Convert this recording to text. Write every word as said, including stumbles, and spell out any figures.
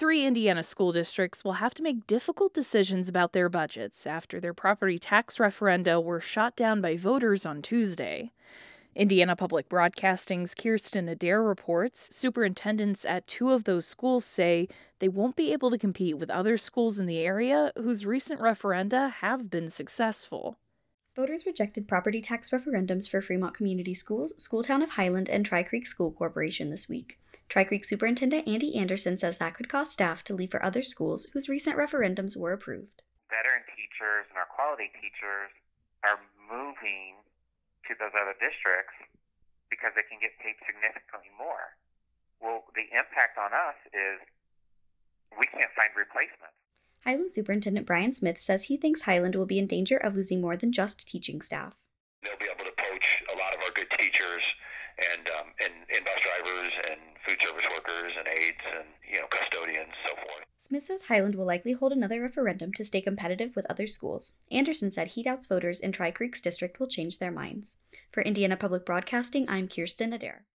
Three Indiana school districts will have to make difficult decisions about their budgets after their property tax referenda were shot down by voters on Tuesday. Indiana Public Broadcasting's Kirsten Adair reports superintendents at two of those schools say they won't be able to compete with other schools in the area whose recent referenda have been successful. Voters rejected property tax referendums for Fremont Community Schools, Schooltown of Highland, and Tri Creek School Corporation this week. Tri Creek Superintendent Andy Anderson says that could cause staff to leave for other schools whose recent referendums were approved. Veteran teachers and our quality teachers are moving to those other districts because they can get paid significantly more. Well, the impact on us is we can't find replacements. Highland Superintendent Brian Smith says he thinks Highland will be in danger of losing more than just teaching staff. They'll be able to poach a lot of our good teachers and um, and, and bus drivers and food service workers and aides and you know custodians, so forth. Smith says Highland will likely hold another referendum to stay competitive with other schools. Anderson said he doubts voters in Tri Creek's district will change their minds. For Indiana Public Broadcasting, I'm Kirsten Adair.